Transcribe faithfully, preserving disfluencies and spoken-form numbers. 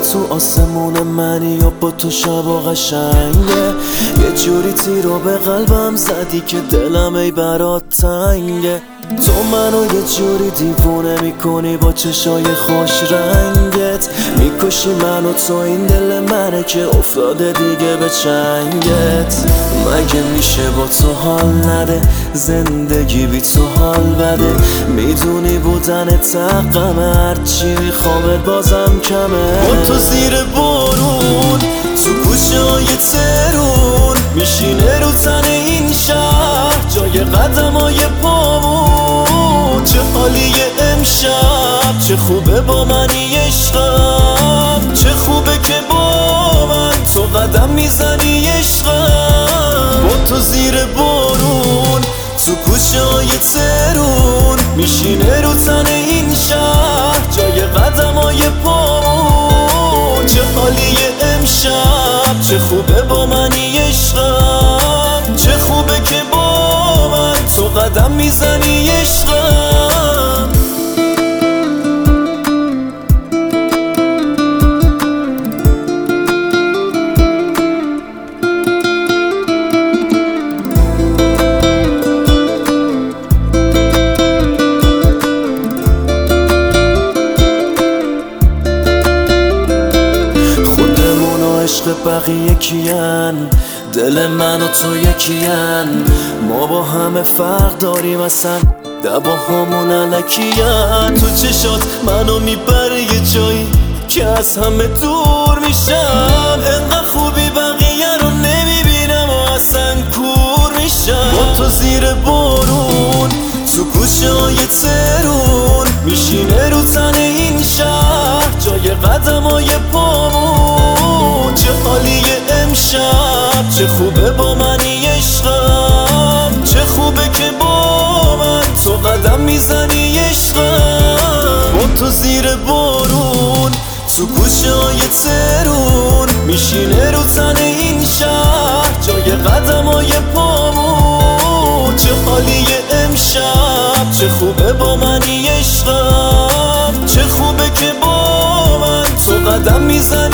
تو آسمون منی یا با تو شبا قشنگه. یه جوری تیرو به قلبم زدی که دلم ای برات تنگه. تو منو یه جوری دیوونه میکنی با چشای خوش رنگت. میکشی منو تو این دل منه که افتاده دیگه به چنگت. مگه میشه با تو حال نده زندگی بی تو حال بده. میدونی بودن تقمه هرچی میخوامت بازم کمه. با تو زیر بارون تو کوچه های ترون میشینه رو تن این شهر جای قدم های پامون. چه حالیه امشب چه خوبه با منی عشقم. چه خوبه که با من تو قدم میزنی عشقم. با تو زیر بارون تو کوچه های ترون میشینه رو تن این شهر جای قدم های پامون. چه حالیه امشب چه خوبه با منی عشقم. چه خوبه که با من تو قدم میزنی عشقم. عشق بقیه کیان دل من و تو یکیان. ما با همه فرق داریم اصلا دباهامون علکیان. تو چشات منو میبره یه جایی که از همه دور میشم. انقدر خوبی بقیه رو نمیبینم و اصلا کور میشم. با تو زیر بارون تو کوچه های ترون میشینه رو تن این شهر جای قدم های پامون. چه حالیه امشب چه خوبه با منی عشقم. چه خوبه که با من تو قدم میزنی عشقم. با تو زیر بارون تو کوچه های ترون میشینه رو تن این شهر جای قدم های پامون. چه حالیه امشب چه خوبه با منی عشقم. چه خوبه که با من تو قدم میزنی